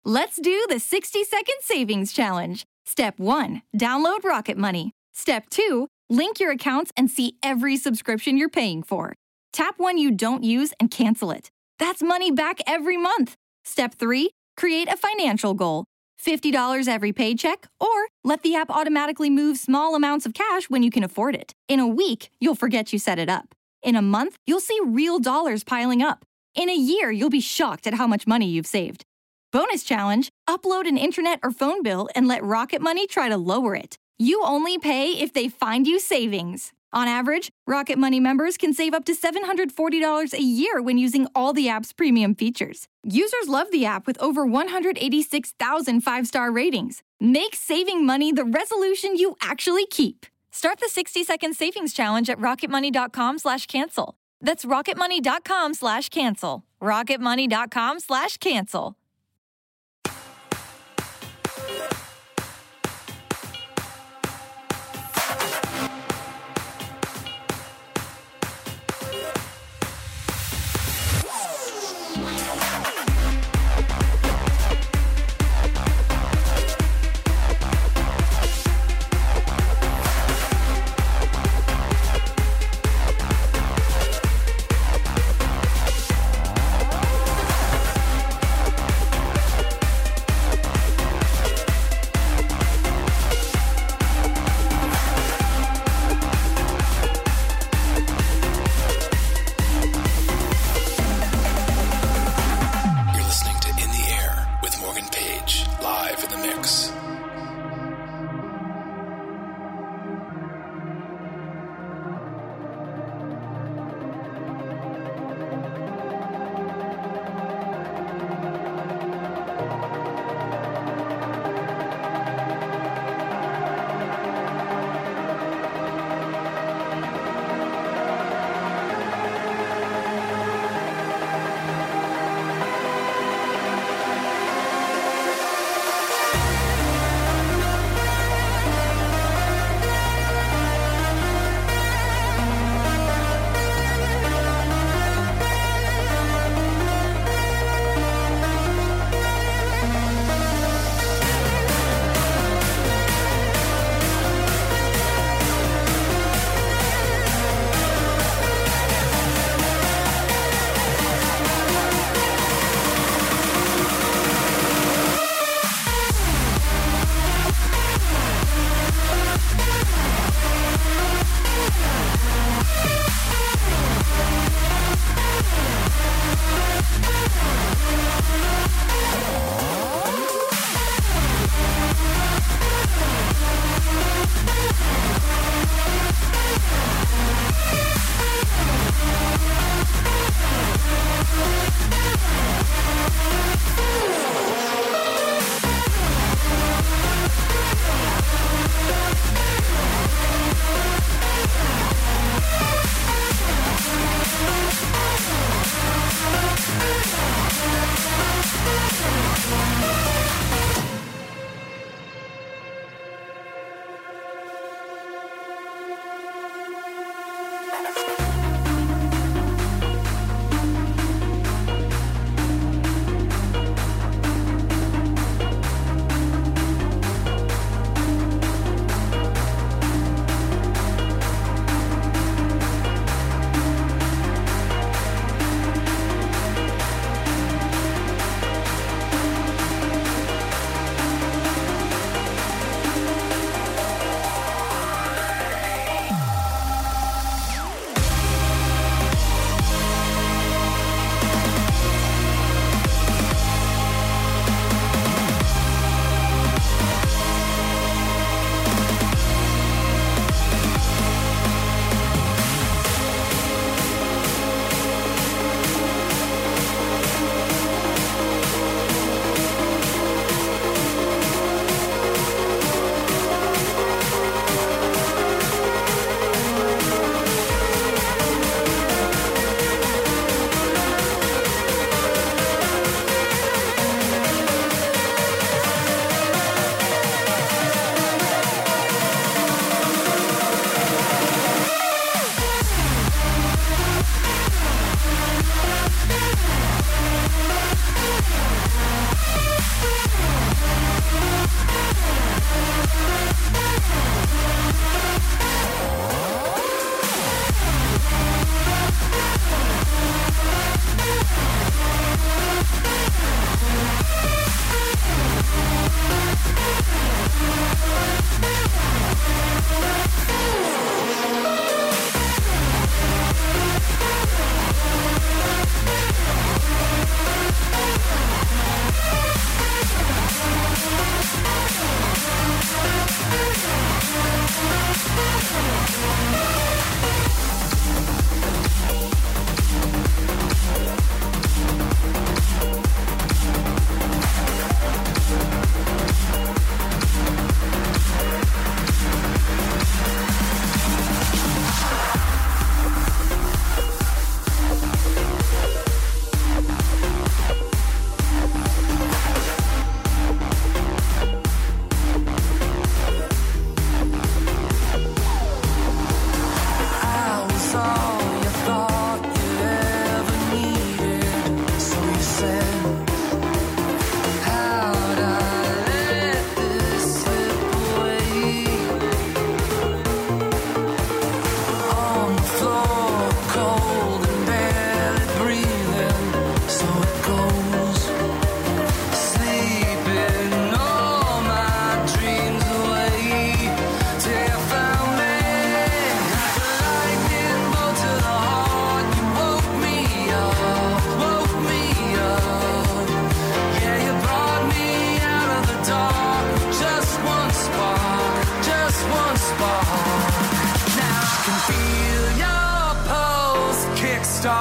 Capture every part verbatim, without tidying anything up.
Let's do the sixty second savings challenge. Step one, download Rocket Money. Step two, link your accounts and see every subscription you're paying for. Tap one you don't use and cancel it. That's money back every month. Step three, create a financial goal. fifty dollars every paycheck, or let the app automatically move small amounts of cash when you can afford it. In a week, you'll forget you set it up. In a month, you'll see real dollars piling up. In a year, you'll be shocked at how much money you've saved. Bonus challenge, upload an internet or phone bill and let Rocket Money try to lower it. You only pay if they find you savings. On average, Rocket Money members can save up to seven hundred forty dollars a year when using all the app's premium features. Users love the app with over one hundred eighty-six thousand five-star ratings. Make saving money the resolution you actually keep. Start the sixty second savings challenge at rocketmoney.com slash cancel. That's rocketmoney.com slash cancel. rocketmoney.com slash cancel.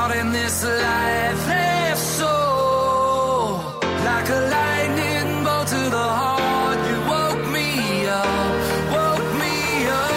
kickstarting this lifeless soul. Like a lightning bolt to the heart, you woke me up, woke me up.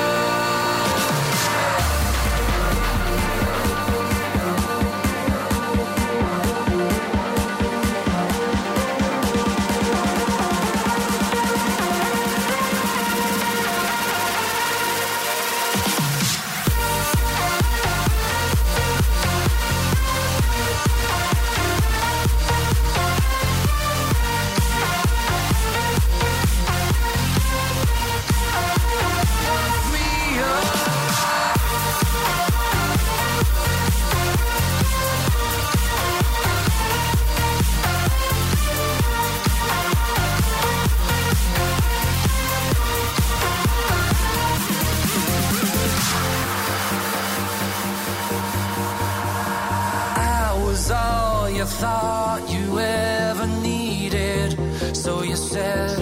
Thought you ever needed, so you said,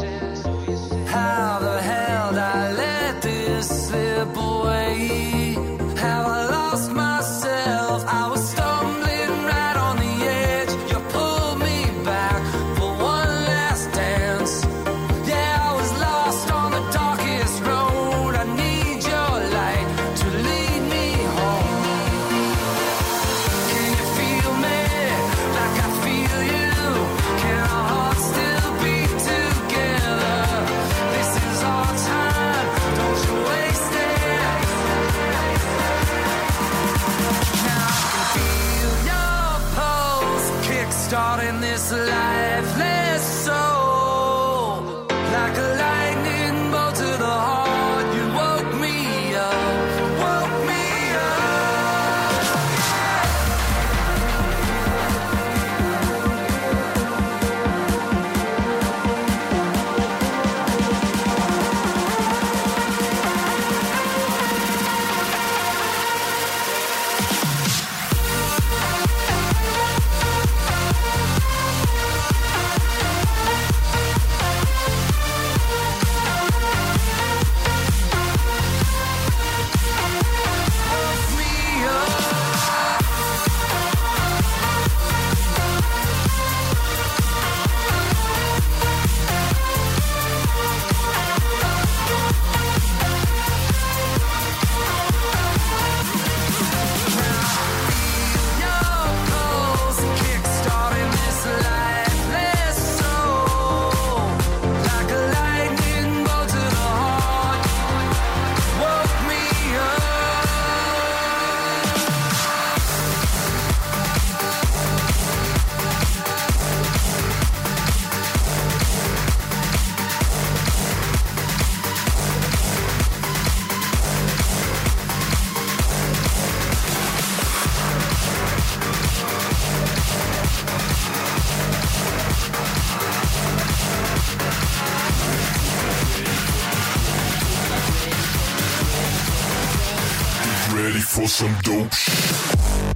how the hell did I let this slip away? Have I lost myself? I was stumbling right on the edge. You pulled me back for one last dance. Yeah, I was lost on the darkest road. I need your light to lead me home. Can you feel me? Like I feel you. Can our hearts still beat together? This is our time, don't you waste it. Now I can feel your pulse, kickstarting this lifeless soul. Like a lightning bolt to the heart, you woke me up, woke me ready for some dope shit.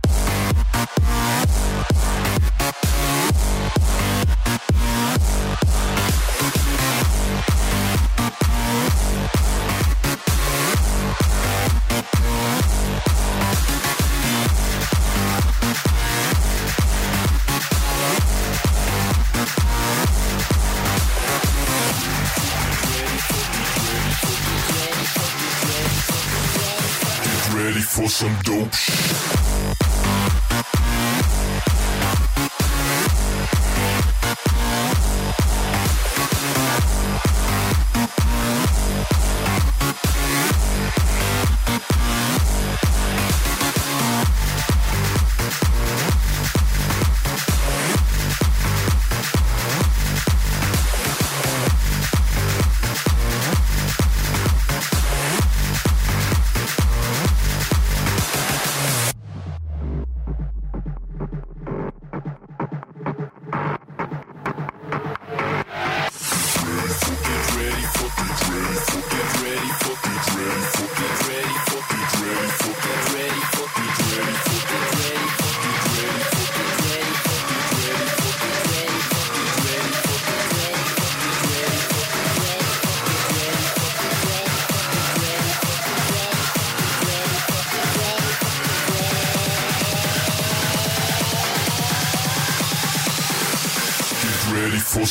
Ready for some dope shit.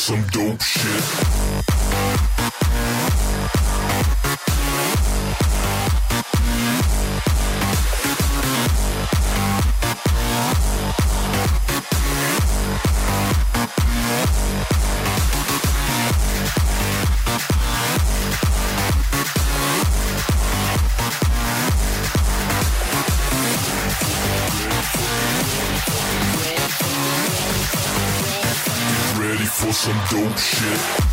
some dope shit. Ready for some dope shit.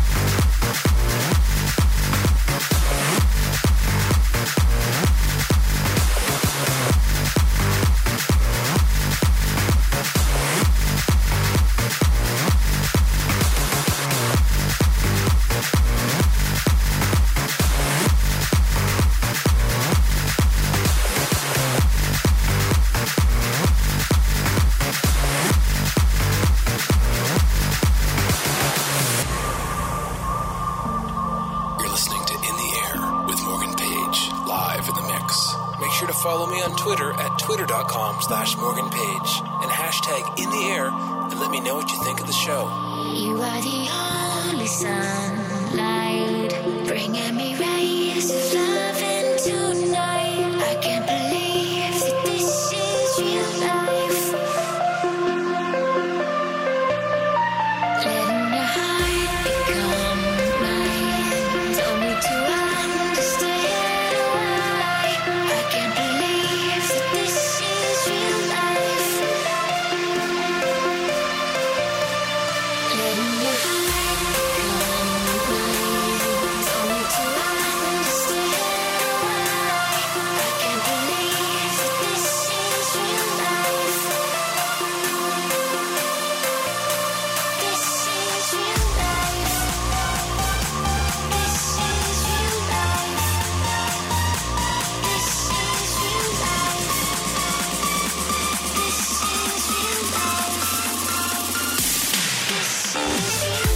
Twitter.com slash Morgan Page and hashtag in the air and let me know what you think of the show. You are the only sunlight, bringing me rays of love into night. I can't believe that this is real life. Letting your heart become mine, don't need to understand why. I can't believe that this is real life. Letting your heart become mine, don't need to understand why. I can't believe that this is real life. This is real life. This is real life. This is real life. This is real life. This is real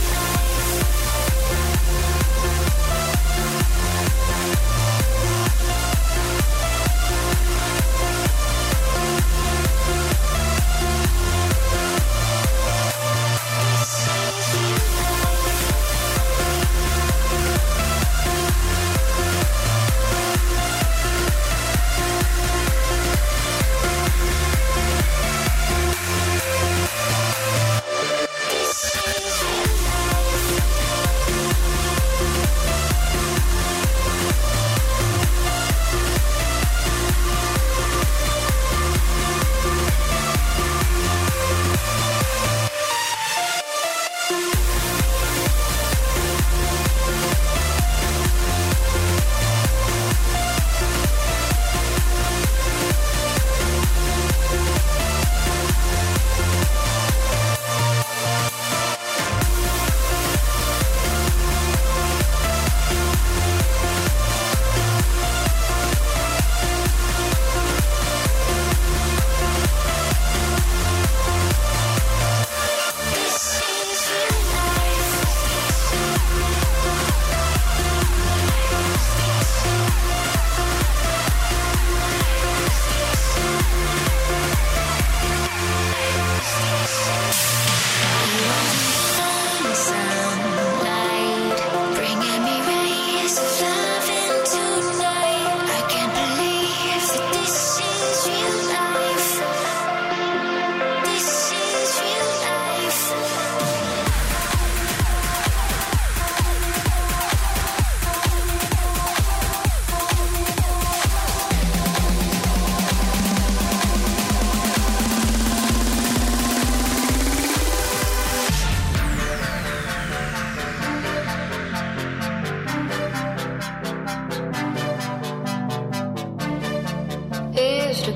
It's a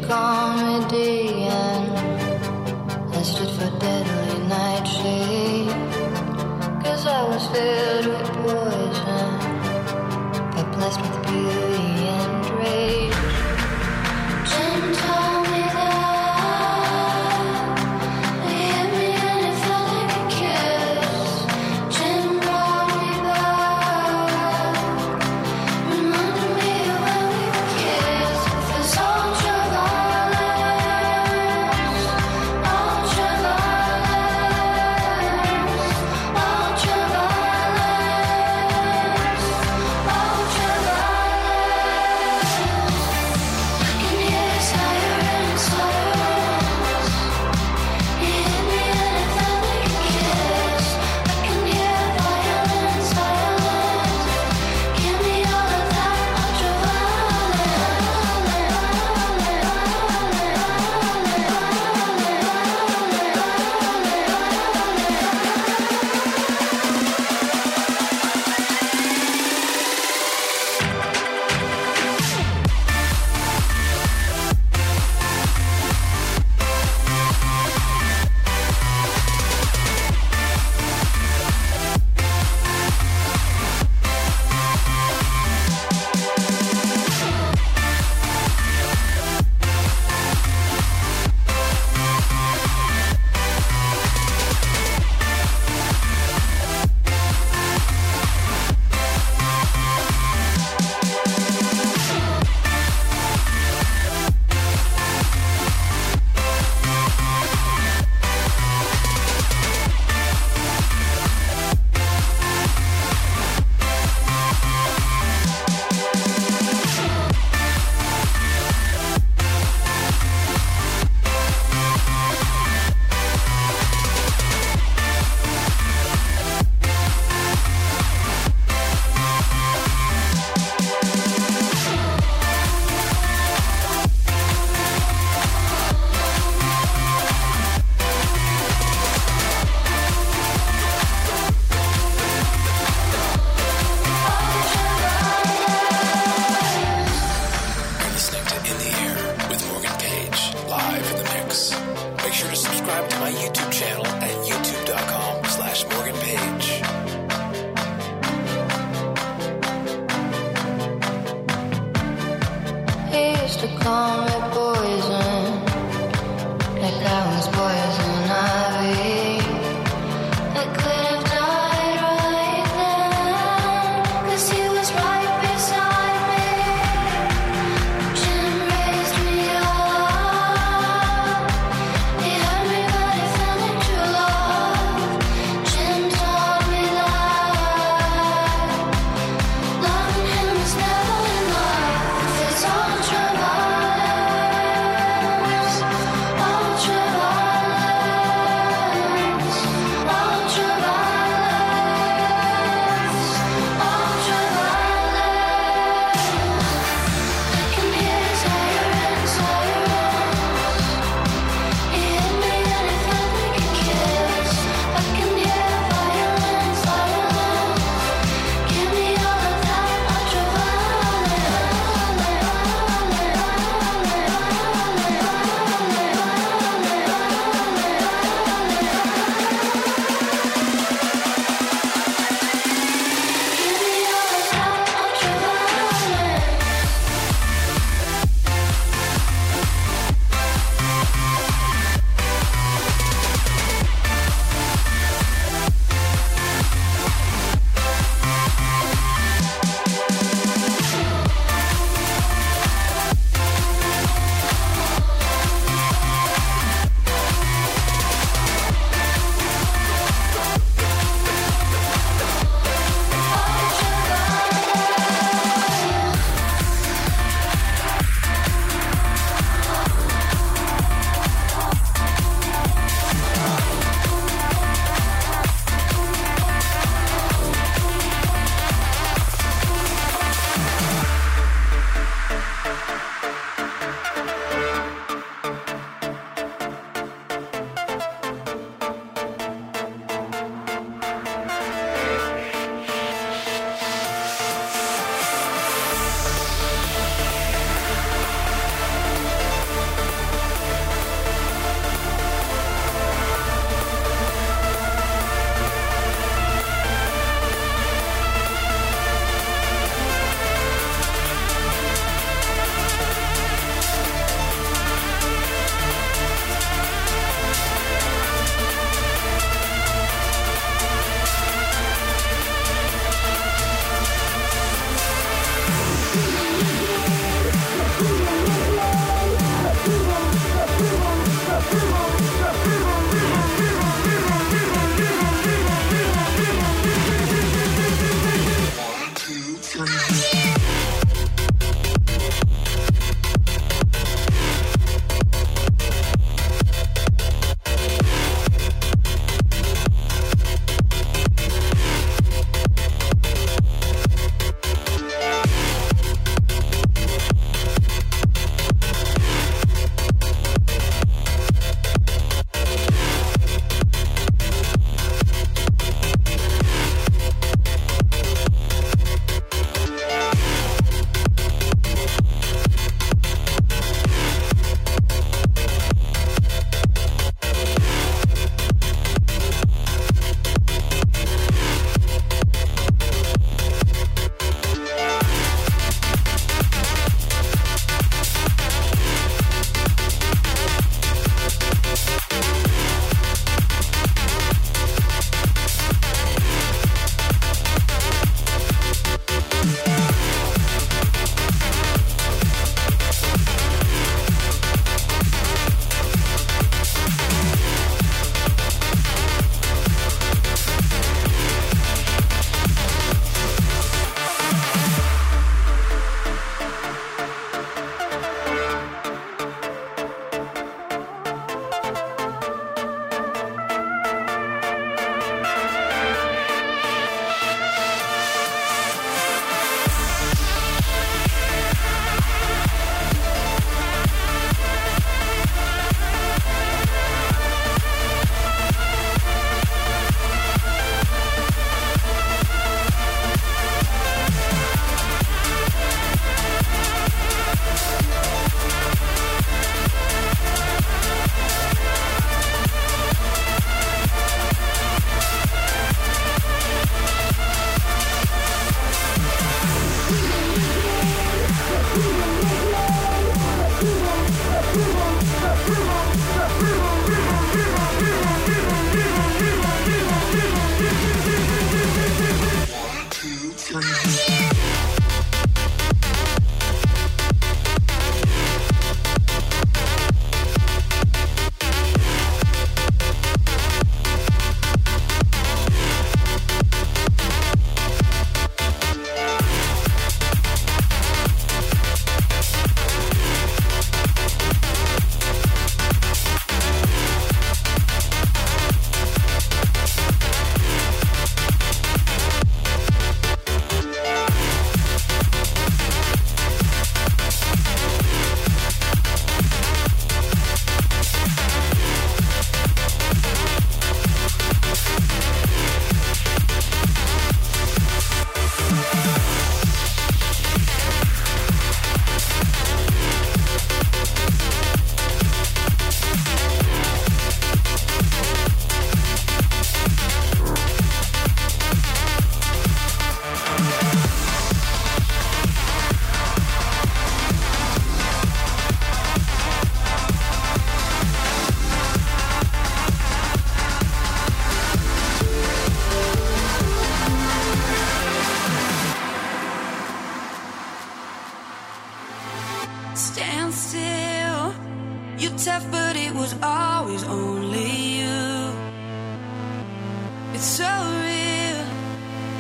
comedy and I stood for deadly nightshade, 'cause I was filled with poison but blessed with beauty and rage. Jim told me that he hit me and it felt like a kiss. Jim brought me back, reminded me of when we were kids. Feels ultra violence, ultra violence, ultra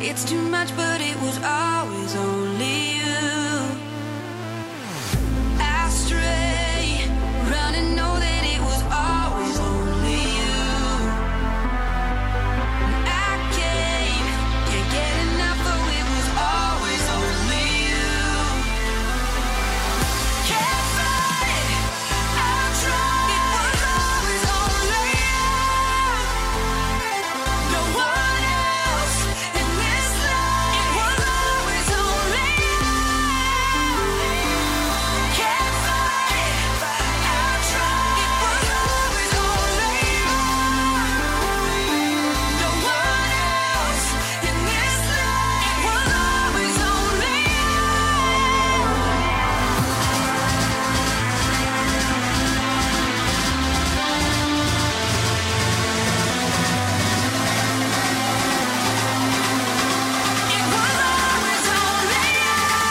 It's too much, but it was always only you. I stray, run and know that it was always only you. I came, can't get enough, oh, it was always only you. Can't fight, I'll try, it was always only you. No one else in this life, it was always only you. Can't fight, I'll try, it was always only you. No one else in this life, it was always only you. It was always only you.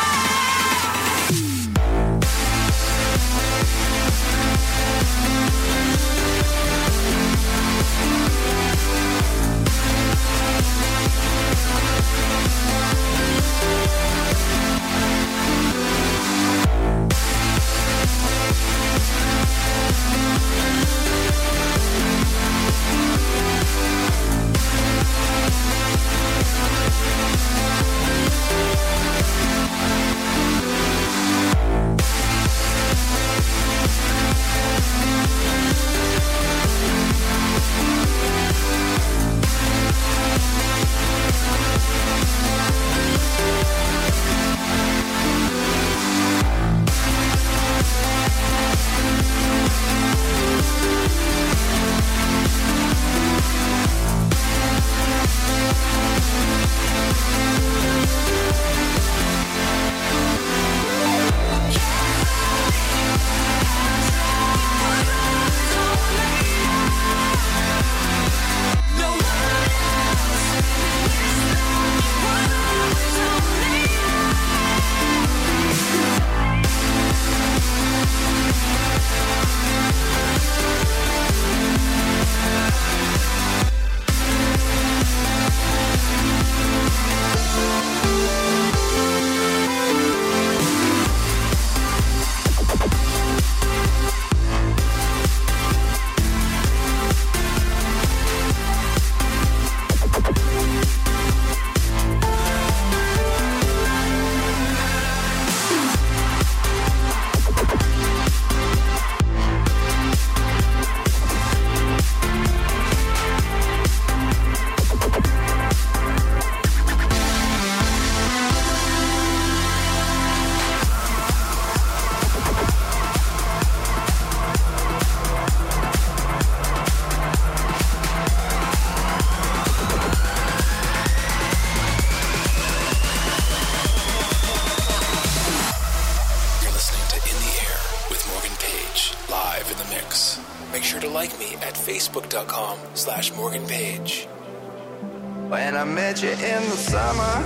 No one else in this life, it was always only You're listening to In the Air with Morgan Page, live in the mix. Make sure to like me at facebook.com slash Morgan Page. When I met you in the summer,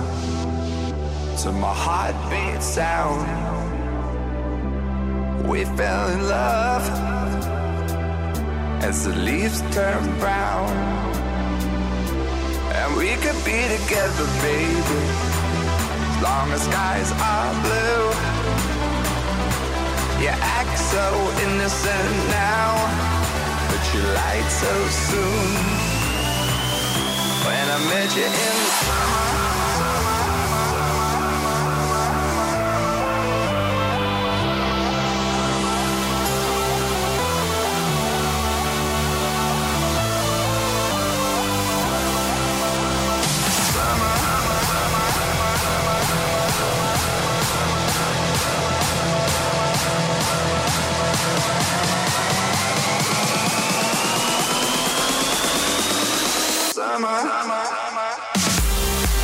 to my heartbeat sound, we fell in love as the leaves turn brown. And we could be together, baby, as long as skies are blue. You act so innocent now, but you lied so soon. When I met you in the summer, summer, summer, summer.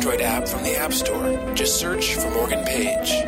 Android app from the App Store. Just search for Morgan Page.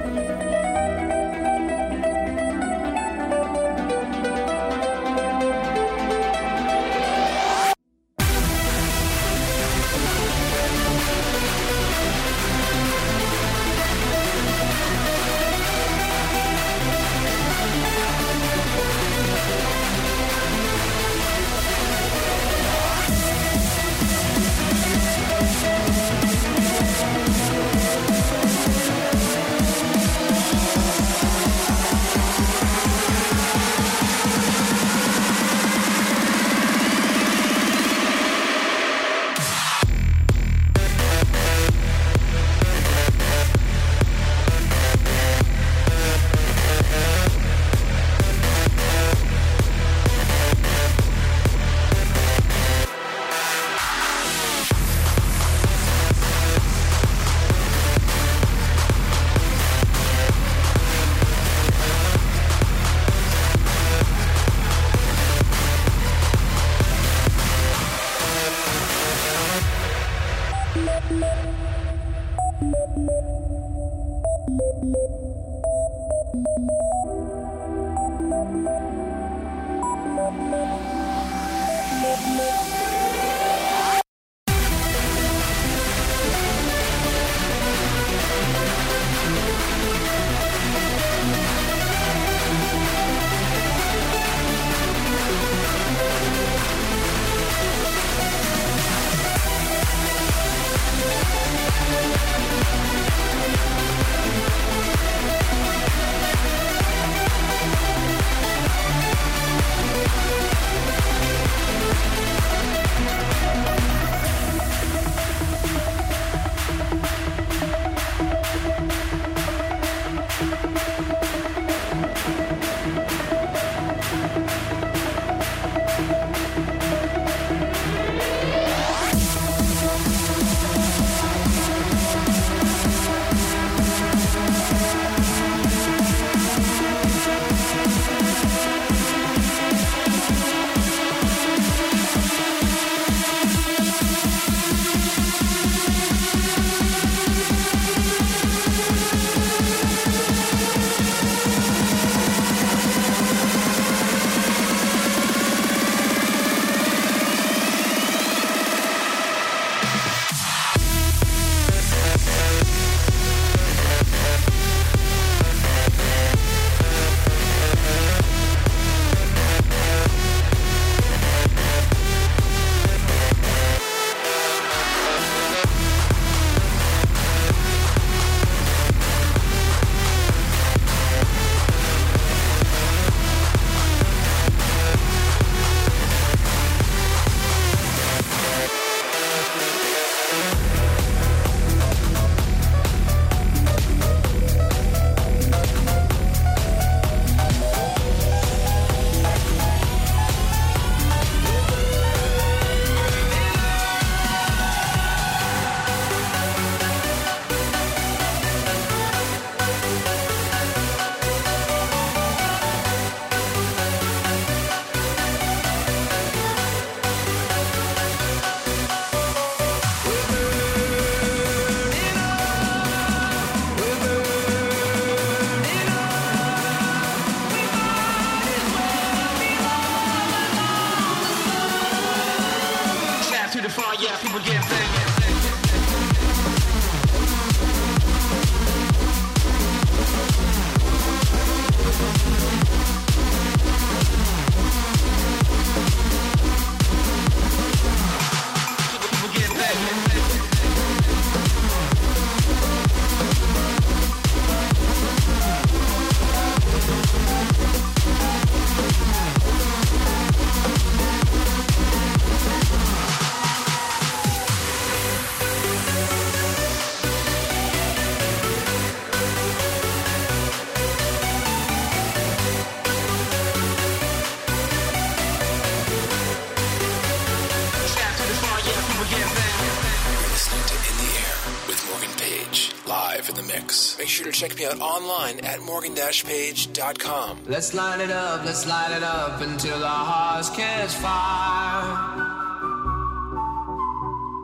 Make sure to check me out online at morgan dash page dot com. Let's light it up, let's light it up until our hearts catch fire.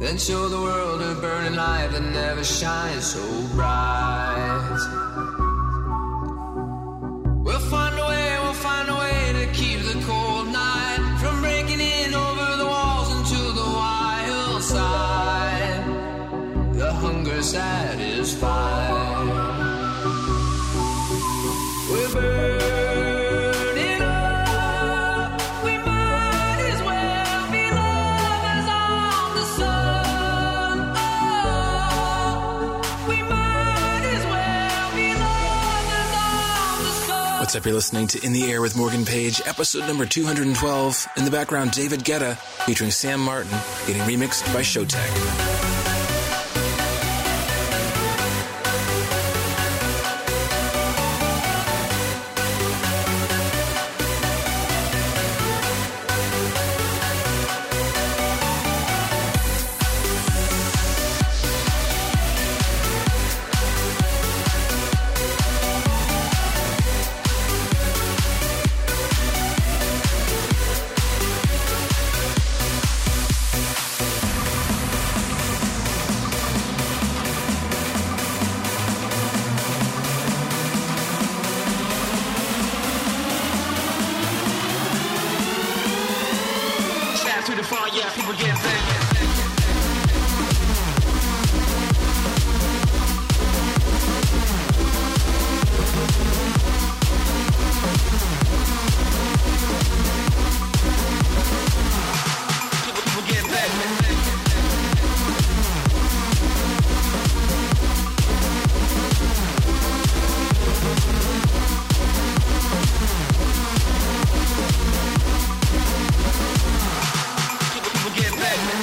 then show the world a burning light that never shines so bright. We'll find a way, we'll find a way to keep the cold night from breaking in over the walls into the wild side. The hunger satisfied. We're burning up. We might as well be lovers on the sun. Oh, we might as well be lovers on the sun. What's up? You're listening to In the Air with Morgan Page, episode number two hundred twelve. In the background, David Guetta, featuring Sam Martin, getting remixed by Showtek. To the far, yeah, people get back. People, people get back. People get back.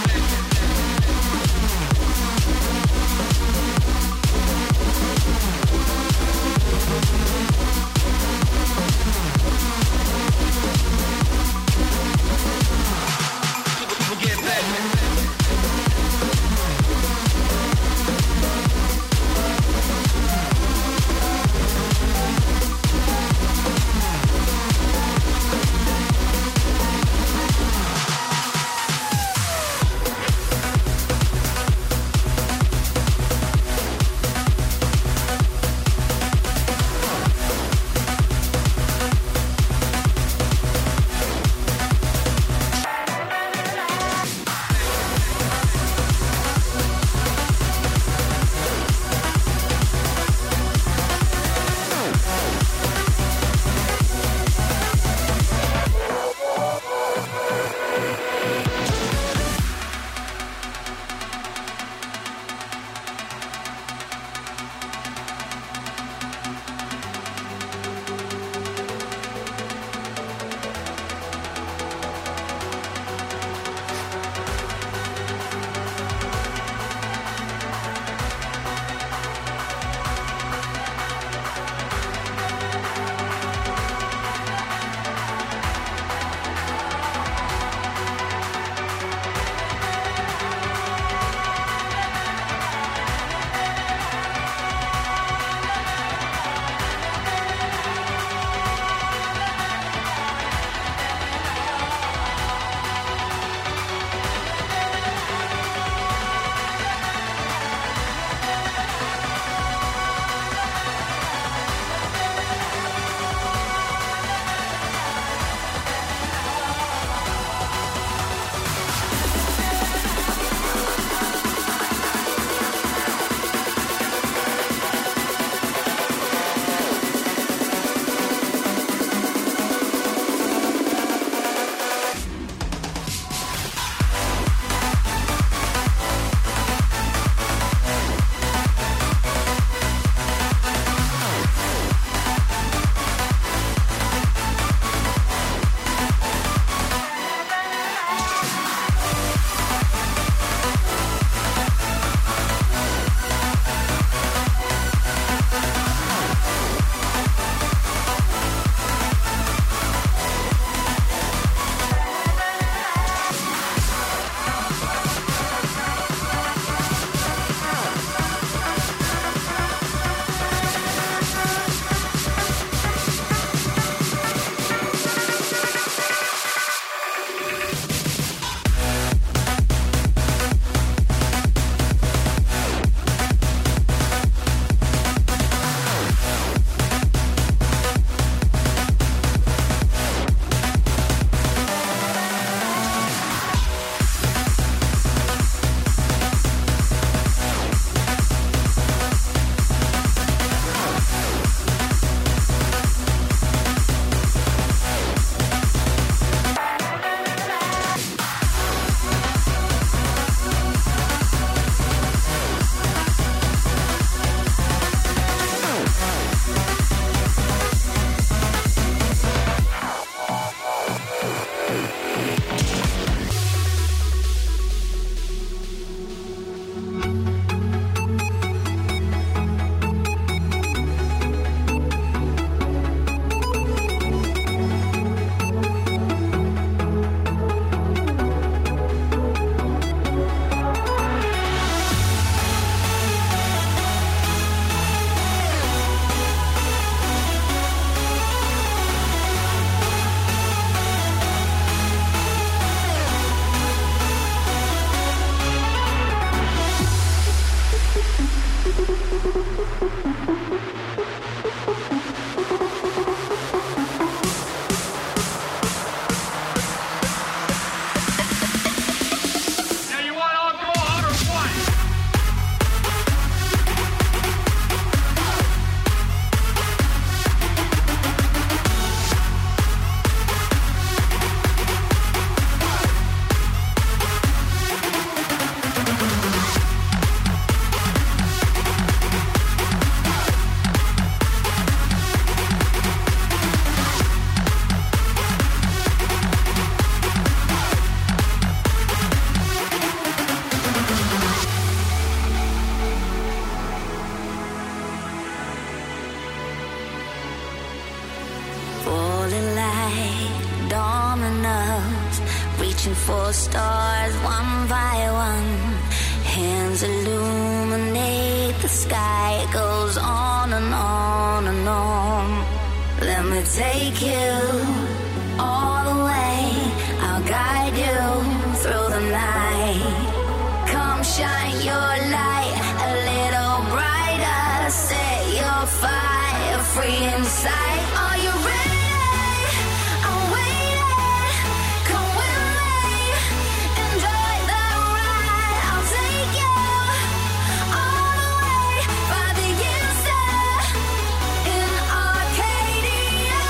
reaching for stars one by one. Hands illuminate the sky. It goes on and on and on. Let me take you all the way. I'll guide you through the night. Come shine your light a little brighter. Set your fire free inside. Are you ready? I'm waiting. Come with me. Enjoy the ride. I'll take you all the way by the inside. In Arcadia,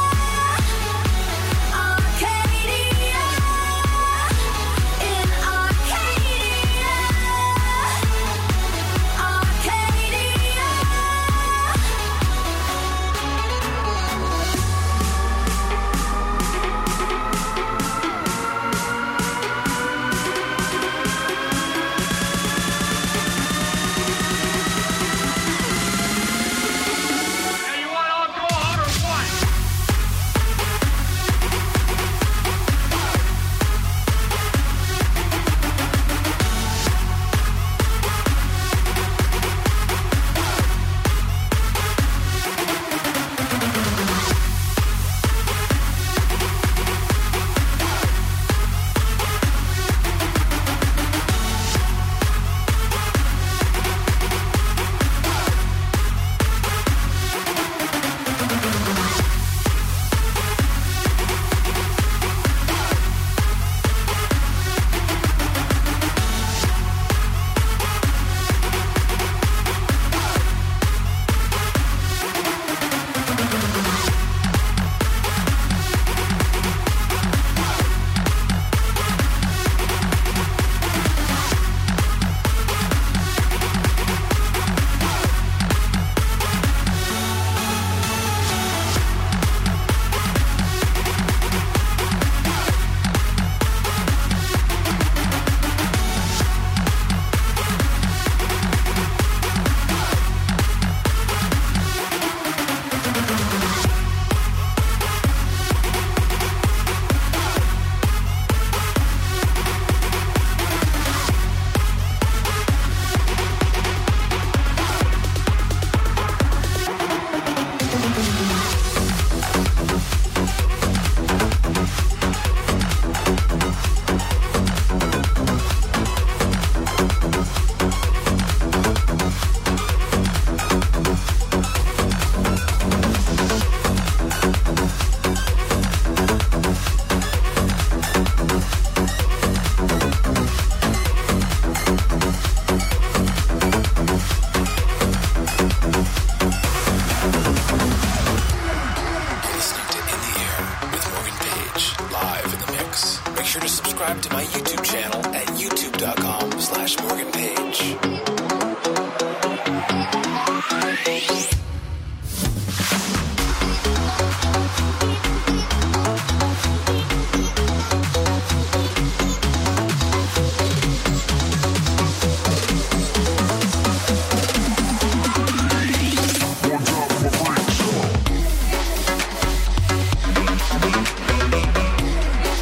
Arcadia, in Arcadia, Arcadia. Hey, you want alcohol or what? You're listening to In the Air with Morgan Page, live in the mix. Make sure to subscribe to my YouTube channel at youtube.com slash Morgan Page.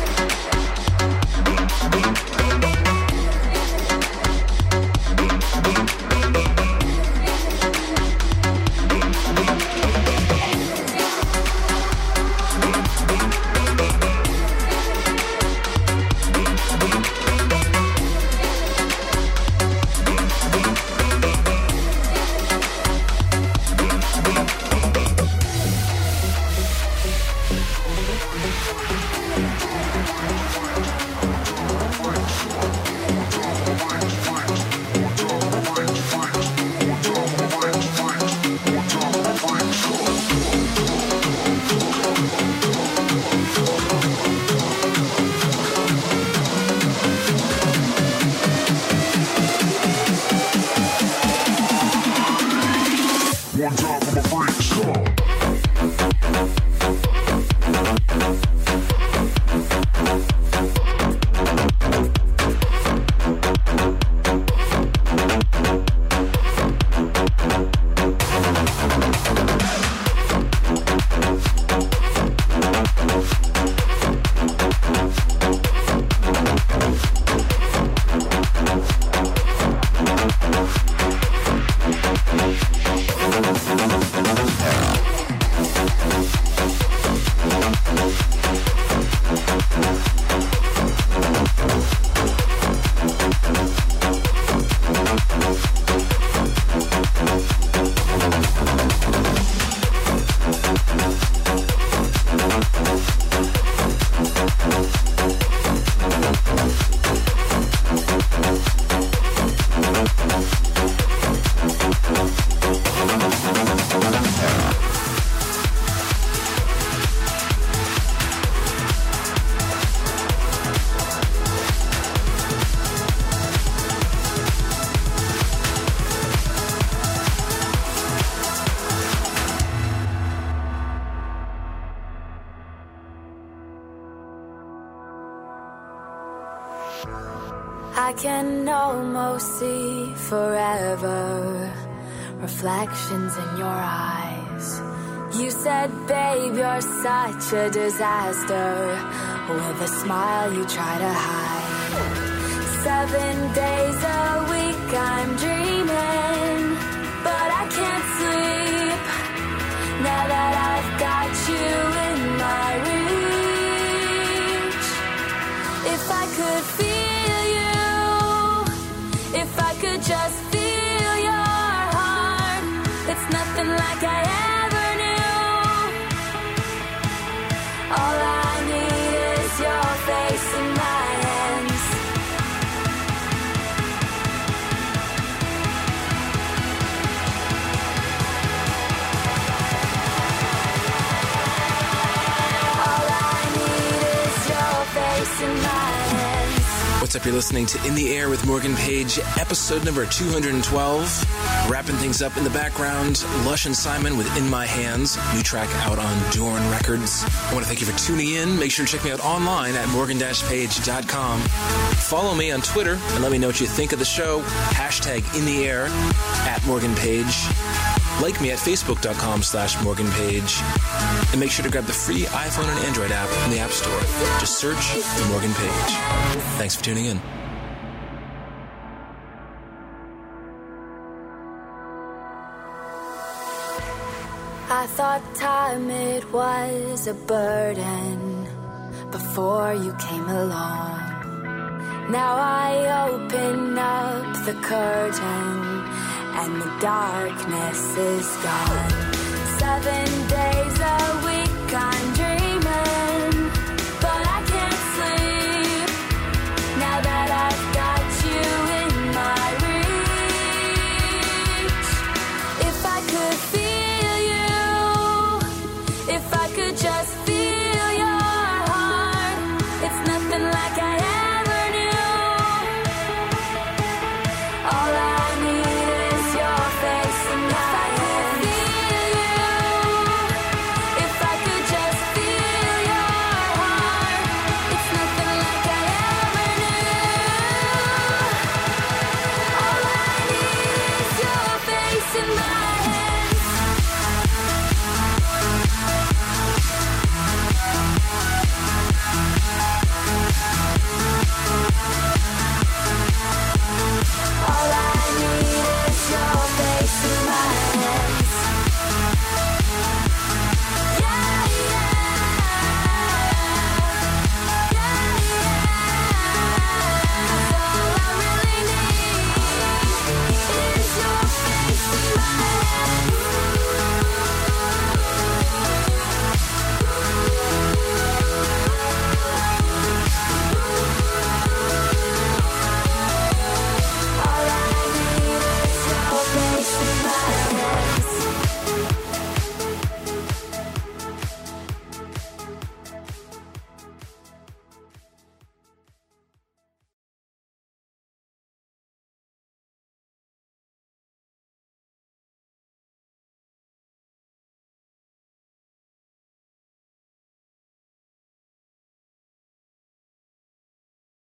One time on the brakes. I can almost see forever reflections in your eyes. You said, babe, you're such a disaster. With a smile you try to hide. Seven days a week I'm dreaming, but I can't sleep now that I've got you in my reach. If I could feel you, if I could just feel your heart, it's nothing like I ever knew. All I need is your face in my hands. All I need is your face in my hands. What's up? You're listening to In the Air with Morgan Page, episode number two hundred twelve. Wrapping things up in the background, Lush and Simon with In My Hands, new track out on Dorn Records. I want to thank you for tuning in. Make sure to check me out online at morgan dash page dot com. Follow me on Twitter and let me know what you think of the show. Hashtag In the Air at Morgan Page. Like me at facebook.com slash Morgan Page. And make sure to grab the free iPhone and Android app in the App Store. Just search for Morgan Page. Thanks for tuning in. I thought time it was a burden before you came along. Now I open up the curtain and the darkness is gone. Seven days